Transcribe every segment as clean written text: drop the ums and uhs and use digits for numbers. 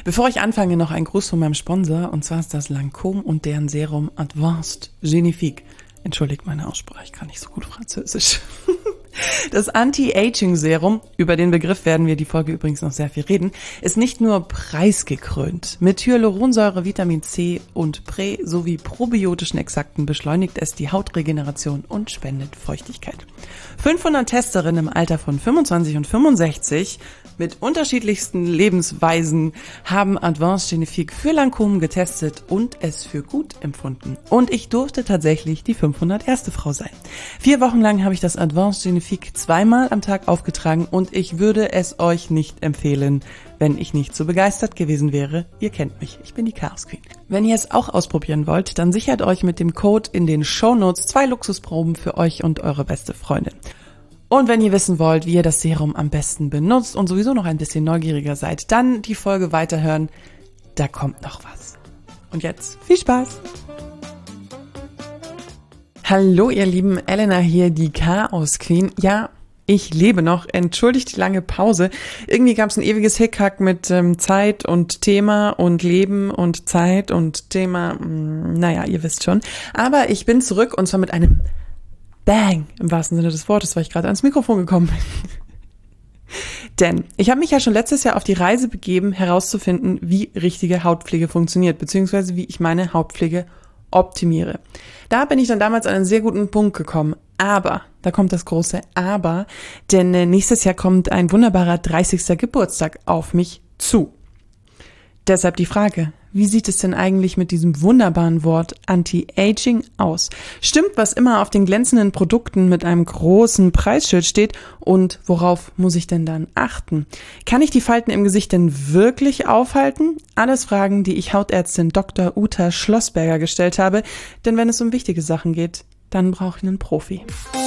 Bevor ich anfange, noch ein Gruß von meinem Sponsor, und zwar ist das Lancôme und deren Serum Advanced Genifique. Entschuldigt meine Aussprache, ich kann nicht so gut Französisch. Das Anti-Aging-Serum, über den Begriff werden wir die Folge übrigens noch sehr viel reden, ist nicht nur preisgekrönt. Mit Hyaluronsäure, Vitamin C und Prä- sowie probiotischen Extrakten beschleunigt es die Hautregeneration und spendet Feuchtigkeit. 500 Testerinnen im Alter von 25 und 65 mit unterschiedlichsten Lebensweisen haben Advanced Genifique für Lancôme getestet und es für gut empfunden. Und ich durfte tatsächlich die 501. Frau sein. 4 Wochen lang habe ich das Advanced Genifique 2-mal am Tag aufgetragen und ich würde es euch nicht empfehlen, wenn ich nicht so begeistert gewesen wäre. Ihr kennt mich, ich bin die Chaos Queen. Wenn ihr es auch ausprobieren wollt, dann sichert euch mit dem Code in den Shownotes 2 Luxusproben für euch und eure beste Freundin. Und wenn ihr wissen wollt, wie ihr das Serum am besten benutzt und sowieso noch ein bisschen neugieriger seid, dann die Folge weiterhören. Da kommt noch was. Und jetzt viel Spaß! Hallo ihr Lieben, Elena hier, die Chaos Queen. Ja, ich lebe noch. Entschuldigt die lange Pause. Irgendwie gab es ein ewiges Hickhack mit Zeit und Thema und Leben und Zeit und Thema. Naja, ihr wisst schon. Aber ich bin zurück und zwar mit einem Bang, im wahrsten Sinne des Wortes, weil ich gerade ans Mikrofon gekommen bin. Denn ich habe mich ja schon letztes Jahr auf die Reise begeben, herauszufinden, wie richtige Hautpflege funktioniert, beziehungsweise wie ich meine Hautpflege optimiere. Da bin ich dann damals an einen sehr guten Punkt gekommen. Aber, da kommt das große Aber, denn nächstes Jahr kommt ein wunderbarer 30. Geburtstag auf mich zu. Deshalb die Frage, wie sieht es denn eigentlich mit diesem wunderbaren Wort Anti-Aging aus? Stimmt, was immer auf den glänzenden Produkten mit einem großen Preisschild steht? Und worauf muss ich denn dann achten? Kann ich die Falten im Gesicht denn wirklich aufhalten? Alles Fragen, die ich Hautärztin Dr. Uta Schlossberger gestellt habe. Denn wenn es um wichtige Sachen geht, dann brauche ich einen Profi.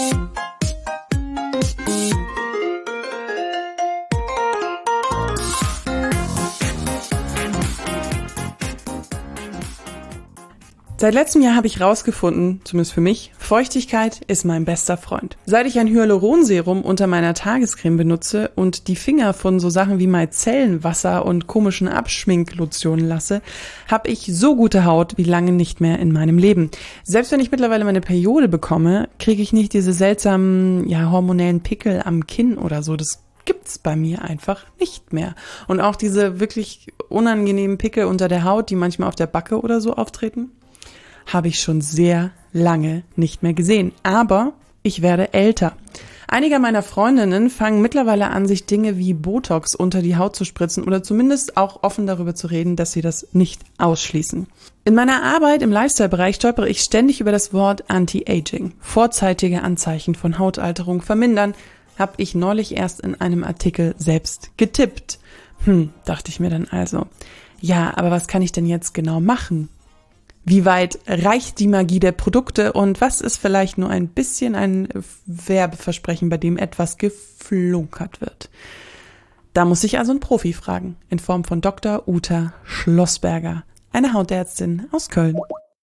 Seit letztem Jahr habe ich rausgefunden, zumindest für mich, Feuchtigkeit ist mein bester Freund. Seit ich ein Hyaluronserum unter meiner Tagescreme benutze und die Finger von so Sachen wie Micellenwasser und komischen Abschminklotionen lasse, habe ich so gute Haut wie lange nicht mehr in meinem Leben. Selbst wenn ich mittlerweile meine Periode bekomme, kriege ich nicht diese seltsamen, hormonellen Pickel am Kinn oder so. Das gibt's bei mir einfach nicht mehr. Und auch diese wirklich unangenehmen Pickel unter der Haut, die manchmal auf der Backe oder so auftreten, habe ich schon sehr lange nicht mehr gesehen. Aber ich werde älter. Einige meiner Freundinnen fangen mittlerweile an, sich Dinge wie Botox unter die Haut zu spritzen oder zumindest auch offen darüber zu reden, dass sie das nicht ausschließen. In meiner Arbeit im Lifestyle-Bereich stolpere ich ständig über das Wort Anti-Aging. Vorzeitige Anzeichen von Hautalterung vermindern, habe ich neulich erst in einem Artikel selbst getippt. Dachte ich mir dann also. Ja, aber was kann ich denn jetzt genau machen? Wie weit reicht die Magie der Produkte und was ist vielleicht nur ein bisschen ein Werbeversprechen, bei dem etwas geflunkert wird? Da muss ich also einen Profi fragen, in Form von Dr. Uta Schlossberger, eine Hautärztin aus Köln.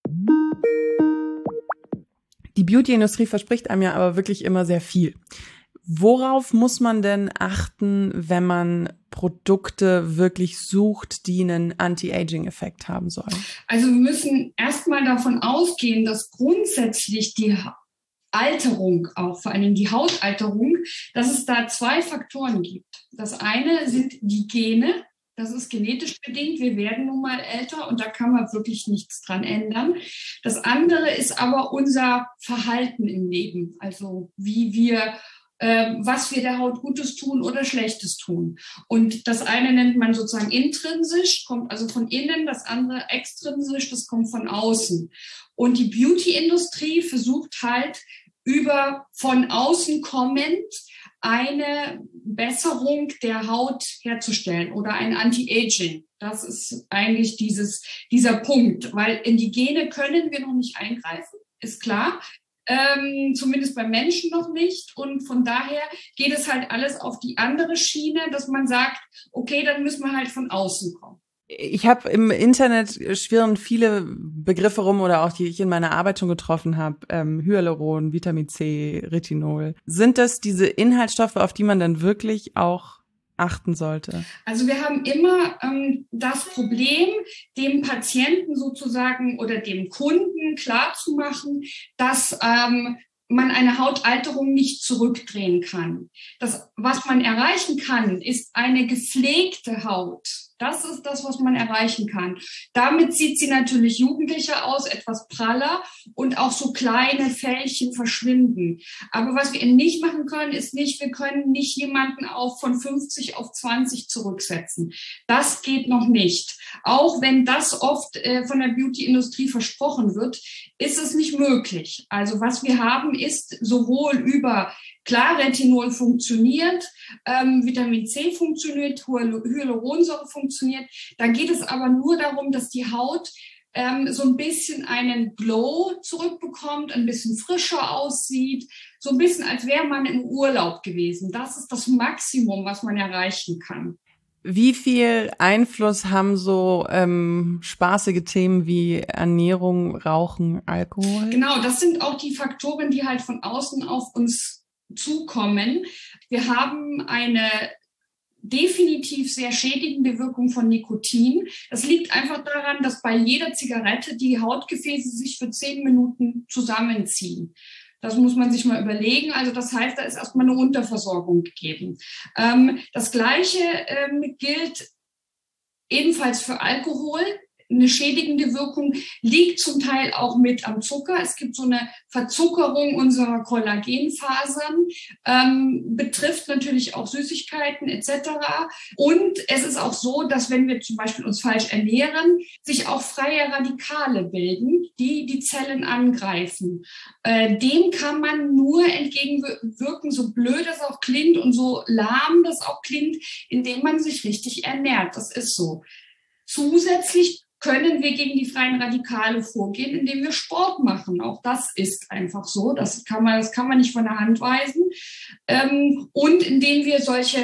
Die Beauty-Industrie verspricht einem ja aber wirklich immer sehr viel. Worauf muss man denn achten, wenn man Produkte wirklich sucht, die einen Anti-Aging-Effekt haben sollen? Also wir müssen erstmal davon ausgehen, dass grundsätzlich die Alterung, auch vor allem die Hautalterung, dass es da 2 Faktoren gibt. Das eine sind die Gene. Das ist genetisch bedingt. Wir werden nun mal älter und da kann man wirklich nichts dran ändern. Das andere ist aber unser Verhalten im Leben. Also wie wir was wir der Haut Gutes tun oder Schlechtes tun. Und das eine nennt man sozusagen intrinsisch, kommt also von innen, das andere extrinsisch, das kommt von außen. Und die Beauty-Industrie versucht halt über von außen kommend eine Besserung der Haut herzustellen oder ein Anti-Aging. Das ist eigentlich dieser Punkt, weil in die Gene können wir noch nicht eingreifen, ist klar. Zumindest beim Menschen noch nicht. Und von daher geht es halt alles auf die andere Schiene, dass man sagt, okay, dann müssen wir halt von außen kommen. Ich habe im Internet schwirren viele Begriffe rum oder auch die ich in meiner Arbeit schon getroffen habe. Hyaluron, Vitamin C, Retinol. Sind das diese Inhaltsstoffe, auf die man dann wirklich auch achten sollte? Also wir haben immer das Problem, dem Patienten sozusagen oder dem Kunden klarzumachen, dass man eine Hautalterung nicht zurückdrehen kann. Das, was man erreichen kann, ist eine gepflegte Haut. Das ist das, was man erreichen kann. Damit sieht sie natürlich jugendlicher aus, etwas praller und auch so kleine Fältchen verschwinden. Aber was wir eben nicht machen können, ist nicht, wir können nicht jemanden auch von 50 auf 20 zurücksetzen. Das geht noch nicht. Auch wenn das oft von der Beauty-Industrie versprochen wird, ist es nicht möglich. Also was wir haben, ist sowohl über klar, Retinol funktioniert, Vitamin C funktioniert, Hyaluronsäure funktioniert. Da geht es aber nur darum, dass die Haut so ein bisschen einen Glow zurückbekommt, ein bisschen frischer aussieht, so ein bisschen, als wäre man im Urlaub gewesen. Das ist das Maximum, was man erreichen kann. Wie viel Einfluss haben so spaßige Themen wie Ernährung, Rauchen, Alkohol? Genau, das sind auch die Faktoren, die halt von außen auf uns zukommen. Wir haben eine definitiv sehr schädigende Wirkung von Nikotin. Das liegt einfach daran, dass bei jeder Zigarette die Hautgefäße sich für 10 Minuten zusammenziehen. Das muss man sich mal überlegen. Also das heißt, da ist erstmal eine Unterversorgung gegeben. Das Gleiche gilt ebenfalls für Alkohol. Eine schädigende Wirkung liegt zum Teil auch mit am Zucker. Es gibt so eine Verzuckerung unserer Kollagenfasern, betrifft natürlich auch Süßigkeiten etc. Und es ist auch so, dass wenn wir zum Beispiel uns falsch ernähren, sich auch freie Radikale bilden, die die Zellen angreifen. Dem kann man nur entgegenwirken, so blöd das auch klingt und so lahm das auch klingt, indem man sich richtig ernährt. Das ist so. Zusätzlich können wir gegen die freien Radikale vorgehen, indem wir Sport machen. Auch das ist einfach so. Das kann man nicht von der Hand weisen. Und indem wir solche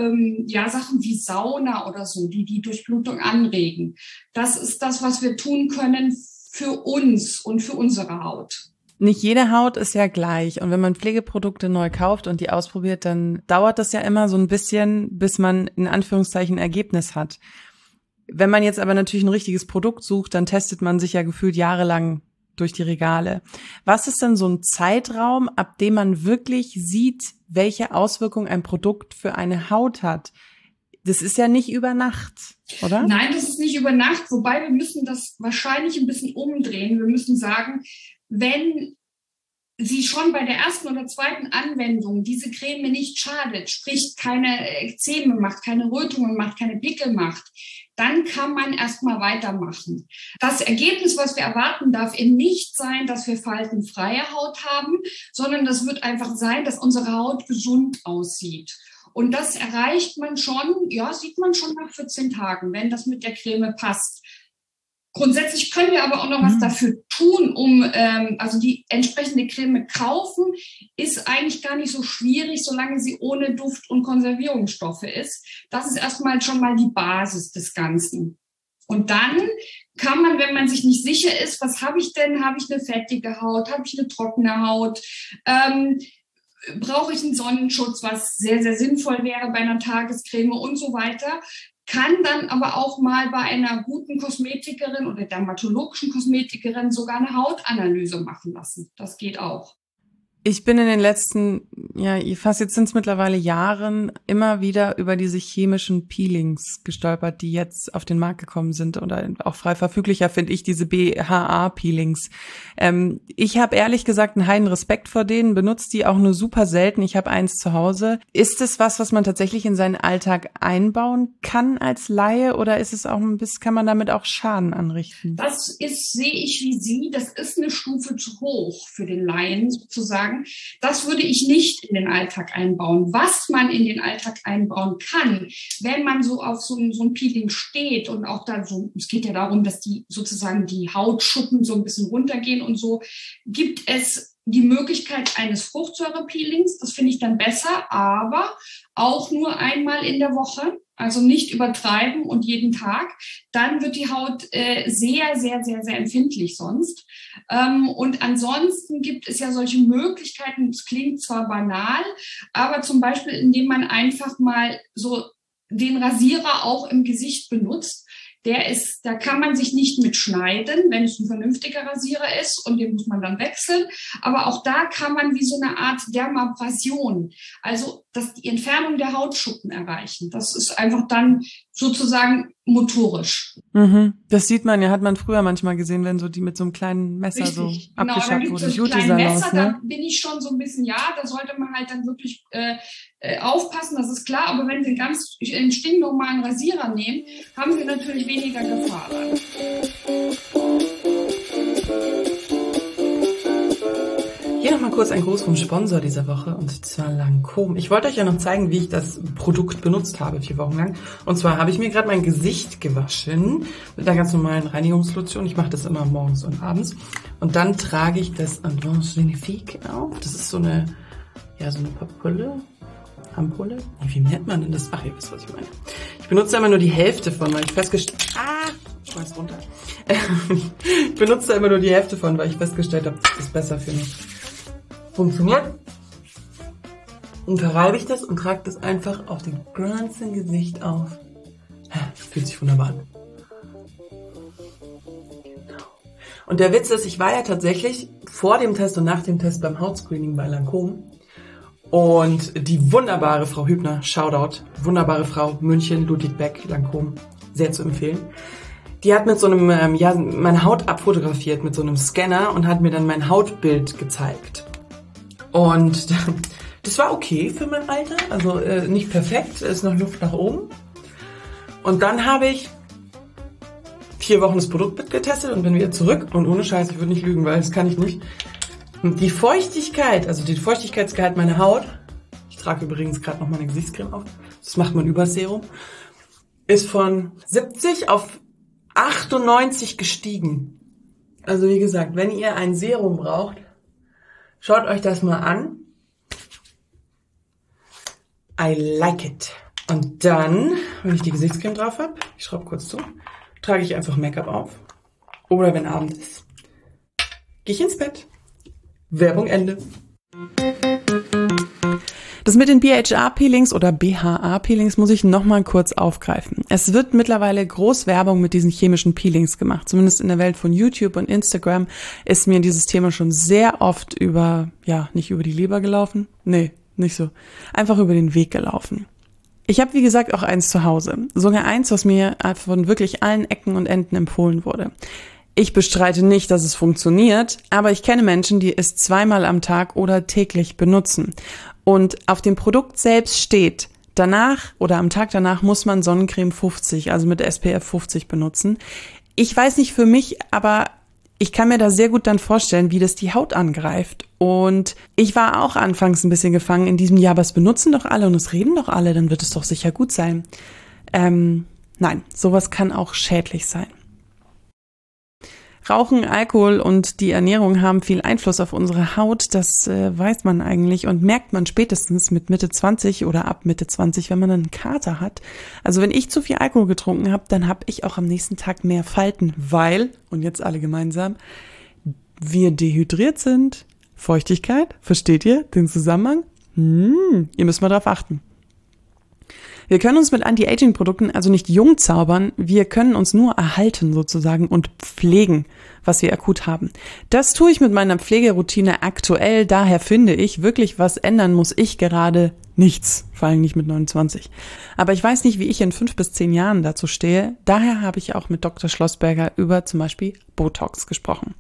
Sachen wie Sauna oder so, die Durchblutung anregen. Das ist das, was wir tun können für uns und für unsere Haut. Nicht jede Haut ist ja gleich. Und wenn man Pflegeprodukte neu kauft und die ausprobiert, dann dauert das ja immer so ein bisschen, bis man in Anführungszeichen Ergebnis hat. Wenn man jetzt aber natürlich ein richtiges Produkt sucht, dann testet man sich ja gefühlt jahrelang durch die Regale. Was ist denn so ein Zeitraum, ab dem man wirklich sieht, welche Auswirkungen ein Produkt für eine Haut hat? Das ist ja nicht über Nacht, oder? Nein, das ist nicht über Nacht, wobei wir müssen das wahrscheinlich ein bisschen umdrehen. Wir müssen sagen, wenn sie schon bei der ersten oder zweiten Anwendung diese Creme nicht schadet, sprich keine Ekzeme macht, keine Rötungen macht, keine Pickel macht, dann kann man erstmal weitermachen. Das Ergebnis, was wir erwarten, darf eben nicht sein, dass wir faltenfreie Haut haben, sondern das wird einfach sein, dass unsere Haut gesund aussieht. Und das erreicht man schon, sieht man schon nach 14 Tagen, wenn das mit der Creme passt. Grundsätzlich können wir aber auch noch was dafür tun, also die entsprechende Creme kaufen, ist eigentlich gar nicht so schwierig, solange sie ohne Duft und Konservierungsstoffe ist. Das ist erstmal schon mal die Basis des Ganzen. Und dann kann man, wenn man sich nicht sicher ist, was habe ich denn? Habe ich eine fettige Haut? Habe ich eine trockene Haut? Brauche ich einen Sonnenschutz, was sehr, sehr sinnvoll wäre bei einer Tagescreme und so weiter. Kann dann aber auch mal bei einer guten Kosmetikerin oder dermatologischen Kosmetikerin sogar eine Hautanalyse machen lassen. Das geht auch. Ich bin in den letzten, fast jetzt sind es mittlerweile Jahren, immer wieder über diese chemischen Peelings gestolpert, die jetzt auf den Markt gekommen sind oder auch frei verfüglicher, finde ich, diese BHA-Peelings. Ich habe ehrlich gesagt einen heiden Respekt vor denen, benutze die auch nur super selten. Ich habe eins zu Hause. Ist es was man tatsächlich in seinen Alltag einbauen kann als Laie oder ist es auch kann man damit auch Schaden anrichten? Sehe ich wie Sie, das ist eine Stufe zu hoch für den Laien sozusagen. Das würde ich nicht in den Alltag einbauen. Was man in den Alltag einbauen kann, wenn man so auf so ein Peeling steht und auch da so, es geht ja darum, dass die sozusagen die Hautschuppen so ein bisschen runtergehen und so, gibt es die Möglichkeit eines Fruchtsäurepeelings. Das finde ich dann besser, aber auch nur einmal in der Woche. Also nicht übertreiben und jeden Tag, dann wird die Haut sehr, sehr, sehr, sehr empfindlich sonst. Und ansonsten gibt es ja solche Möglichkeiten, es klingt zwar banal, aber zum Beispiel, indem man einfach mal so den Rasierer auch im Gesicht benutzt. Da kann man sich nicht mit schneiden, wenn es ein vernünftiger Rasierer ist und den muss man dann wechseln. Aber auch da kann man wie so eine Art Dermabrasion, also die Entfernung der Hautschuppen erreichen. Das ist einfach dann sozusagen motorisch. Das sieht man ja, hat man früher manchmal gesehen, wenn so die mit so einem kleinen Messer Richtig, so abgeschabt wurde. So Messer, da bin ich schon so ein bisschen, da sollte man halt dann wirklich aufpassen, das ist klar. Aber wenn Sie einen stinknormalen Rasierer nehmen, haben Sie natürlich weniger Gefahr dann. Hier nochmal kurz ein Gruß vom Sponsor dieser Woche, und zwar Lancôme. Ich wollte euch ja noch zeigen, wie ich das Produkt benutzt habe, 4 Wochen lang. Und zwar habe ich mir gerade mein Gesicht gewaschen mit einer ganz normalen Reinigungslotion. Ich mache das immer morgens und abends. Und dann trage ich das Advanced Genifique auf. Das ist so eine Ampulle. Wie nennt man denn das? Ach, ihr wisst, was ich meine. Ich benutze immer nur die Hälfte von, weil ich festgestellt... schmeiß runter. Ich benutze immer nur die Hälfte von, weil ich festgestellt habe, das ist besser für mich. Funktioniert. Und verreibe ich das und trage das einfach auf dem ganzen Gesicht auf. Fühlt sich wunderbar an. Genau. Und der Witz ist, ich war ja tatsächlich vor dem Test und nach dem Test beim Hautscreening bei Lancôme. Und die wunderbare Frau Hübner, Shoutout, wunderbare Frau, München, Ludwig Beck, Lancôme, sehr zu empfehlen. Die hat mit so einem, meine Haut abfotografiert mit so einem Scanner und hat mir dann mein Hautbild gezeigt. Und das war okay für mein Alter, also nicht perfekt, ist noch Luft nach oben. Und dann habe ich 4 Wochen das Produkt getestet und bin wieder zurück. Und ohne Scheiß, ich würde nicht lügen, weil das kann ich nicht. Die Feuchtigkeit, also den Feuchtigkeitsgehalt meiner Haut, ich trage übrigens gerade noch meine Gesichtscreme auf, das macht man über Serum, ist von 70 auf 98 gestiegen. Also wie gesagt, wenn ihr ein Serum braucht, schaut euch das mal an. I like it. Und dann, wenn ich die Gesichtscreme drauf habe, ich schraube kurz zu, trage ich einfach Make-up auf. Oder wenn Abend ist, gehe ich ins Bett. Werbung Ende. Das mit den BHA-Peelings oder BHA-Peelings muss ich nochmal kurz aufgreifen. Es wird mittlerweile groß Werbung mit diesen chemischen Peelings gemacht. Zumindest in der Welt von YouTube und Instagram ist mir dieses Thema schon sehr oft nicht über die Leber gelaufen. Nee, nicht so. Einfach über den Weg gelaufen. Ich habe, wie gesagt, auch eins zu Hause. Sogar eins, was mir von wirklich allen Ecken und Enden empfohlen wurde. Ich bestreite nicht, dass es funktioniert, aber ich kenne Menschen, die es 2-mal am Tag oder täglich benutzen. Und auf dem Produkt selbst steht, danach oder am Tag danach muss man Sonnencreme 50, also mit SPF 50 benutzen. Ich weiß nicht für mich, aber ich kann mir da sehr gut dann vorstellen, wie das die Haut angreift. Und ich war auch anfangs ein bisschen gefangen in diesem, aber es benutzen doch alle und es reden doch alle, dann wird es doch sicher gut sein. Nein, sowas kann auch schädlich sein. Rauchen, Alkohol und die Ernährung haben viel Einfluss auf unsere Haut, das weiß man eigentlich und merkt man spätestens mit Mitte 20 oder ab Mitte 20, wenn man einen Kater hat. Also wenn ich zu viel Alkohol getrunken habe, dann habe ich auch am nächsten Tag mehr Falten, weil, und jetzt alle gemeinsam, wir dehydriert sind. Feuchtigkeit, versteht ihr den Zusammenhang? Ihr müsst mal drauf achten. Wir können uns mit Anti-Aging-Produkten also nicht jung zaubern, wir können uns nur erhalten sozusagen und pflegen, was wir akut haben. Das tue ich mit meiner Pflegeroutine aktuell, daher finde ich, wirklich was ändern muss ich gerade nichts, vor allem nicht mit 29. Aber ich weiß nicht, wie ich in 5 bis 10 Jahren dazu stehe, daher habe ich auch mit Dr. Schlossberger über zum Beispiel Botox gesprochen.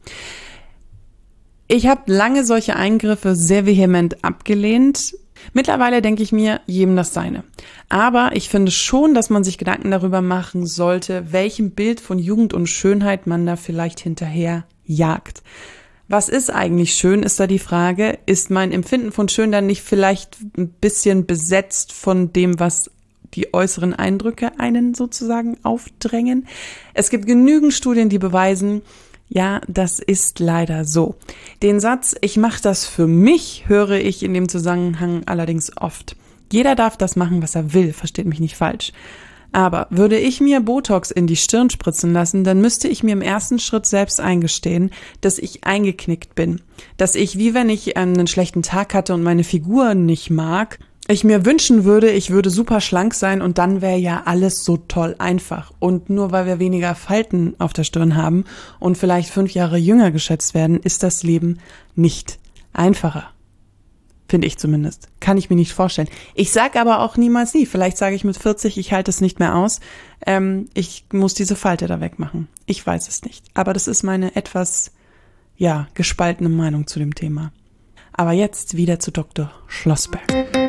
Ich habe lange solche Eingriffe sehr vehement abgelehnt. Mittlerweile denke ich mir, jedem das seine. Aber ich finde schon, dass man sich Gedanken darüber machen sollte, welchem Bild von Jugend und Schönheit man da vielleicht hinterher jagt. Was ist eigentlich schön, ist da die Frage. Ist mein Empfinden von schön dann nicht vielleicht ein bisschen besetzt von dem, was die äußeren Eindrücke einen sozusagen aufdrängen? Es gibt genügend Studien, die beweisen, ja, das ist leider so. Den Satz, ich mache das für mich, höre ich in dem Zusammenhang allerdings oft. Jeder darf das machen, was er will, versteht mich nicht falsch. Aber würde ich mir Botox in die Stirn spritzen lassen, dann müsste ich mir im ersten Schritt selbst eingestehen, dass ich eingeknickt bin. Dass ich, wie wenn ich einen schlechten Tag hatte und meine Figur nicht mag, ich mir wünschen würde, ich würde super schlank sein und dann wäre ja alles so toll einfach. Und nur weil wir weniger Falten auf der Stirn haben und vielleicht 5 Jahre jünger geschätzt werden, ist das Leben nicht einfacher. Finde ich zumindest. Kann ich mir nicht vorstellen. Ich sage aber auch niemals nie. Vielleicht sage ich mit 40, ich halte es nicht mehr aus. Ich muss diese Falte da wegmachen. Ich weiß es nicht. Aber das ist meine etwas, gespaltene Meinung zu dem Thema. Aber jetzt wieder zu Dr. Schlossberg.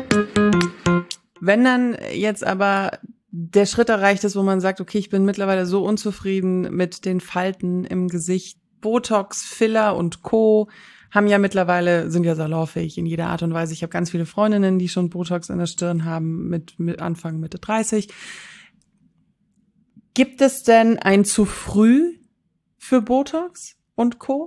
Wenn dann jetzt aber der Schritt erreicht ist, wo man sagt, okay, ich bin mittlerweile so unzufrieden mit den Falten im Gesicht, Botox, Filler und Co. sind ja salonfähig in jeder Art und Weise. Ich habe ganz viele Freundinnen, die schon Botox in der Stirn haben mit Anfang, Mitte 30. Gibt es denn ein zu früh für Botox und Co.?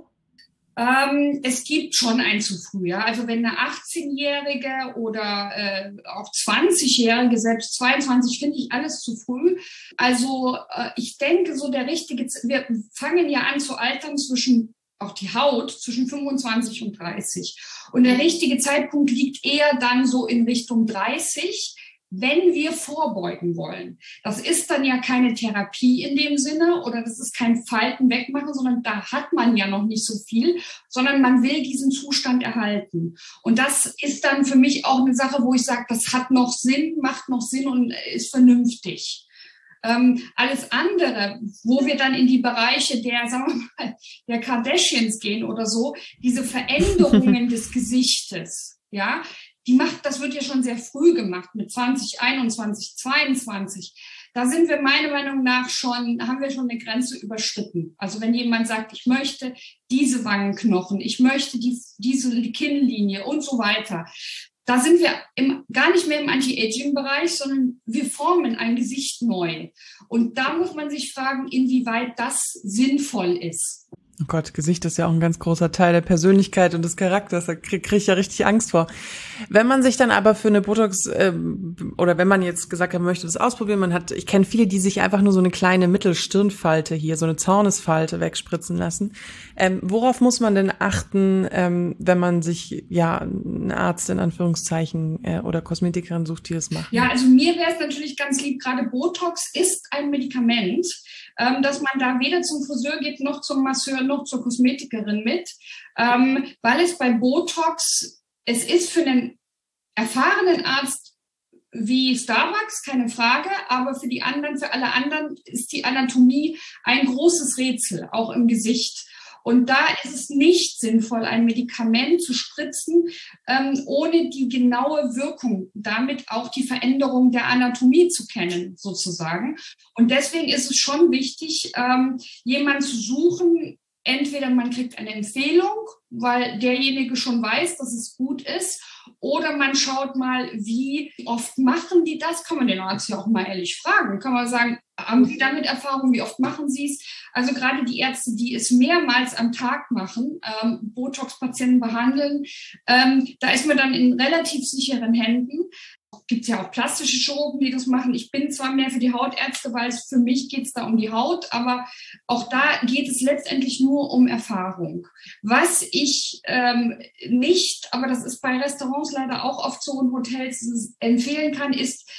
Es gibt schon ein zu früh, ja. Also wenn eine 18-Jährige oder auch 20-Jährige, selbst 22, finde ich alles zu früh. Also ich denke, so wir fangen ja an zu altern auch die Haut zwischen 25 und 30. Und der richtige Zeitpunkt liegt eher dann so in Richtung 30, wenn wir vorbeugen wollen. Das ist dann ja keine Therapie in dem Sinne oder das ist kein Falten wegmachen, sondern da hat man ja noch nicht so viel, sondern man will diesen Zustand erhalten. Und das ist dann für mich auch eine Sache, wo ich sage, das hat noch Sinn, macht noch Sinn und ist vernünftig. Alles andere, wo wir dann in die Bereiche der Kardashians gehen oder so, diese Veränderungen des Gesichtes, ja, das wird ja schon sehr früh gemacht, mit 20, 21, 22. Da sind wir meiner Meinung nach haben wir schon eine Grenze überschritten. Also wenn jemand sagt, ich möchte diese Wangenknochen, ich möchte diese Kinnlinie und so weiter, da sind wir gar nicht mehr im Anti-Aging-Bereich, sondern wir formen ein Gesicht neu. Und da muss man sich fragen, inwieweit das sinnvoll ist. Oh Gott, Gesicht ist ja auch ein ganz großer Teil der Persönlichkeit und des Charakters. Da krieg ich ja richtig Angst vor. Wenn man sich dann aber für eine Botox oder wenn man jetzt gesagt hat, man möchte das ausprobieren, ich kenne viele, die sich einfach nur so eine kleine Mittelstirnfalte hier, so eine Zornesfalte wegspritzen lassen. Worauf muss man denn achten, wenn man sich einen Arzt in Anführungszeichen oder Kosmetikerin sucht, die das macht? Ja, also mir wäre es natürlich ganz lieb, gerade Botox ist ein Medikament, dass man da weder zum Friseur geht, noch zum Masseur, noch zur Kosmetikerin mit, weil es bei Botox, es ist für einen erfahrenen Arzt wie Starbucks, keine Frage, aber für alle anderen ist die Anatomie ein großes Rätsel, auch im Gesicht. Und da ist es nicht sinnvoll, ein Medikament zu spritzen, ohne die genaue Wirkung, damit auch die Veränderung der Anatomie zu kennen, sozusagen. Und deswegen ist es schon wichtig, jemanden zu suchen. Entweder man kriegt eine Empfehlung, weil derjenige schon weiß, dass es gut ist, oder man schaut mal, wie oft machen die das? Kann man den Arzt ja auch mal ehrlich fragen. Kann man sagen, haben Sie damit Erfahrung? Wie oft machen Sie es? Also gerade die Ärzte, die es mehrmals am Tag machen, Botox-Patienten behandeln, da ist man dann in relativ sicheren Händen. Gibt es ja auch plastische Chirurgen, die das machen. Ich bin zwar mehr für die Hautärzte, weil für mich geht es da um die Haut, aber auch da geht es letztendlich nur um Erfahrung. Was ich nicht, aber das ist bei Restaurants leider auch oft so und Hotels empfehlen kann, ist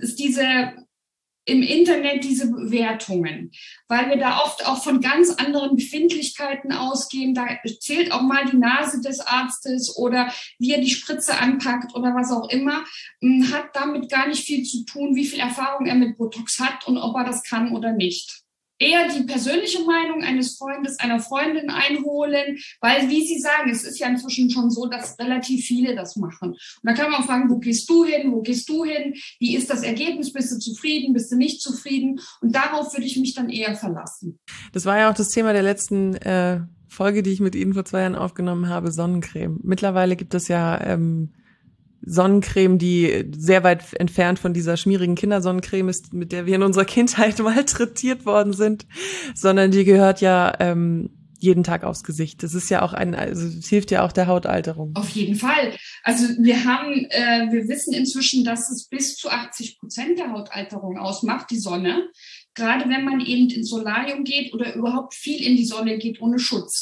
im Internet diese Bewertungen, weil wir da oft auch von ganz anderen Befindlichkeiten ausgehen. Da zählt auch mal die Nase des Arztes oder wie er die Spritze anpackt oder was auch immer. Hat damit gar nicht viel zu tun, wie viel Erfahrung er mit Botox hat und ob er das kann oder nicht. Eher die persönliche Meinung eines Freundes, einer Freundin einholen, weil, wie Sie sagen, es ist ja inzwischen schon so, dass relativ viele das machen. Und da kann man fragen, wo gehst du hin, wo gehst du hin, wie ist das Ergebnis, bist du zufrieden, bist du nicht zufrieden? Und darauf würde ich mich dann eher verlassen. Das war ja auch das Thema der letzten Folge, die ich mit Ihnen vor 2 Jahren aufgenommen habe, Sonnencreme. Mittlerweile gibt es ja Sonnencreme, die sehr weit entfernt von dieser schmierigen Kindersonnencreme ist, mit der wir in unserer Kindheit malträtiert worden sind, sondern die gehört ja jeden Tag aufs Gesicht. Das ist ja auch es hilft ja auch der Hautalterung. Auf jeden Fall. Also wir wissen inzwischen, dass es bis zu 80% der Hautalterung ausmacht, die Sonne. Gerade wenn man eben ins Solarium geht oder überhaupt viel in die Sonne geht ohne Schutz.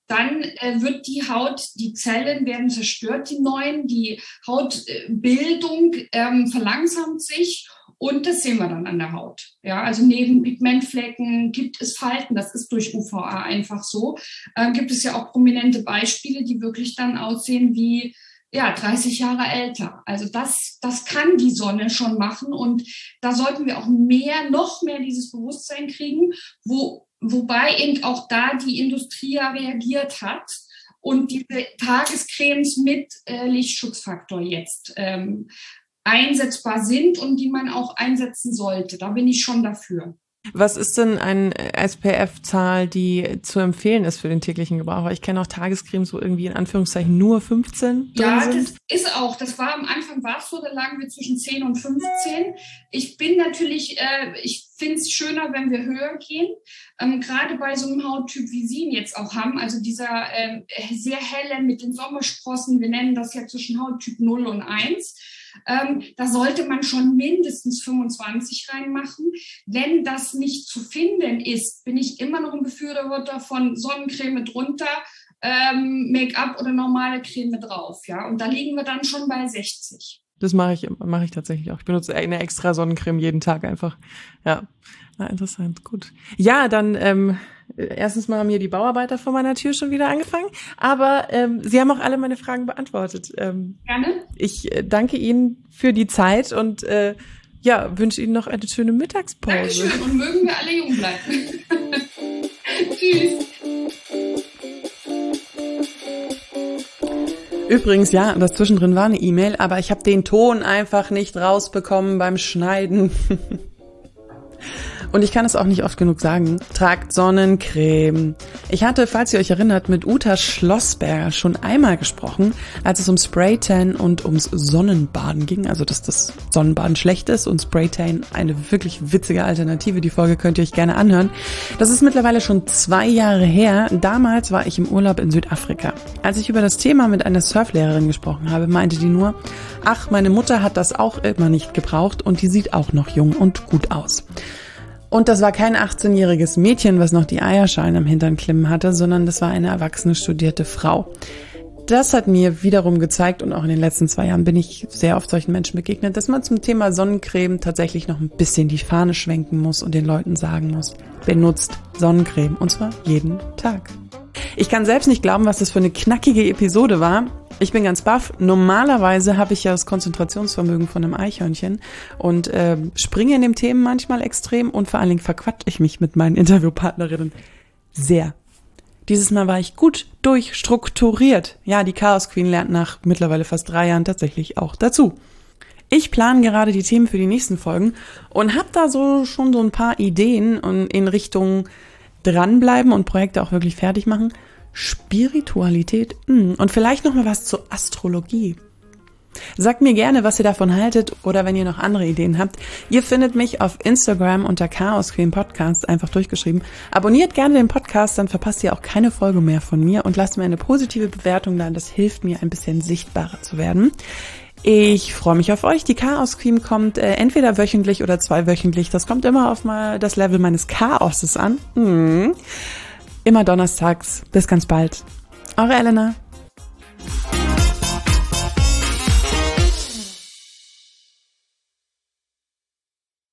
dann wird die Haut, die Zellen werden zerstört, die neuen, die Hautbildung verlangsamt sich. Und das sehen wir dann an der Haut. Ja, also neben Pigmentflecken gibt es Falten. Das ist durch UVA einfach so. Gibt es ja auch prominente Beispiele, die wirklich dann aussehen wie 30 Jahre älter. Also das kann die Sonne schon machen. Und da sollten wir auch noch mehr dieses Bewusstsein kriegen, wobei eben auch da die Industrie ja reagiert hat und diese Tagescremes mit Lichtschutzfaktor jetzt einsetzbar sind und die man auch einsetzen sollte. Da bin ich schon dafür. Was ist denn eine SPF-Zahl, die zu empfehlen ist für den täglichen Gebrauch? Ich kenne auch Tagescremes, wo irgendwie in Anführungszeichen nur 15 drin sind. Ja, das ist auch. Das war am Anfang so, da lagen wir zwischen 10 und 15. Ich bin natürlich, ich finde es schöner, wenn wir höher gehen. Gerade bei so einem Hauttyp, wie Sie ihn jetzt auch haben, also dieser sehr helle mit den Sommersprossen, wir nennen das ja zwischen Hauttyp 0 und 1. Da sollte man schon mindestens 25 reinmachen. Wenn das nicht zu finden ist, bin ich immer noch ein Befürworter von Sonnencreme drunter, Make-up oder normale Creme drauf. Ja? Und da liegen wir dann schon bei 60. Das mache ich tatsächlich auch. Ich benutze eine extra Sonnencreme jeden Tag einfach. Ja, interessant, gut. Ja, dann erstens mal haben hier die Bauarbeiter vor meiner Tür schon wieder angefangen, aber Sie haben auch alle meine Fragen beantwortet. Gerne. Ich danke Ihnen für die Zeit und wünsche Ihnen noch eine schöne Mittagspause. Dankeschön und mögen wir alle jung bleiben. Tschüss. Übrigens, ja, das zwischendrin war eine E-Mail, aber ich habe den Ton einfach nicht rausbekommen beim Schneiden. Und ich kann es auch nicht oft genug sagen, tragt Sonnencreme. Ich hatte, falls ihr euch erinnert, mit Uta Schlossberger schon einmal gesprochen, als es um Spraytan und ums Sonnenbaden ging. Also, dass das Sonnenbaden schlecht ist und Spraytan eine wirklich witzige Alternative. Die Folge könnt ihr euch gerne anhören. Das ist mittlerweile schon 2 Jahre her. Damals war ich im Urlaub in Südafrika. Als ich über das Thema mit einer Surflehrerin gesprochen habe, meinte die nur, ach, meine Mutter hat das auch immer nicht gebraucht und die sieht auch noch jung und gut aus. Und das war kein 18-jähriges Mädchen, was noch die Eierschalen am Hintern klimmen hatte, sondern das war eine erwachsene, studierte Frau. Das hat mir wiederum gezeigt, und auch in den letzten 2 Jahren bin ich sehr oft solchen Menschen begegnet, dass man zum Thema Sonnencreme tatsächlich noch ein bisschen die Fahne schwenken muss und den Leuten sagen muss, benutzt Sonnencreme, und zwar jeden Tag. Ich kann selbst nicht glauben, was das für eine knackige Episode war. Ich bin ganz baff. Normalerweise habe ich ja das Konzentrationsvermögen von einem Eichhörnchen und springe in den Themen manchmal extrem und vor allen Dingen verquatsche ich mich mit meinen Interviewpartnerinnen sehr. Dieses Mal war ich gut durchstrukturiert. Ja, die Chaos Queen lernt nach mittlerweile fast 3 Jahren tatsächlich auch dazu. Ich plane gerade die Themen für die nächsten Folgen und habe da schon so ein paar Ideen in Richtung dranbleiben und Projekte auch wirklich fertig machen. Spiritualität und vielleicht noch mal was zur Astrologie. Sagt mir gerne, was ihr davon haltet oder wenn ihr noch andere Ideen habt. Ihr findet mich auf Instagram unter Chaos Queen Podcast, einfach durchgeschrieben. Abonniert gerne den Podcast, dann verpasst ihr auch keine Folge mehr von mir und lasst mir eine positive Bewertung da. Das hilft mir, ein bisschen sichtbarer zu werden. Ich freue mich auf euch. Die Chaos Queen kommt entweder wöchentlich oder 2-wöchentlich. Das kommt immer auf mal das Level meines Chaoses an. Immer donnerstags. Bis ganz bald. Eure Elena.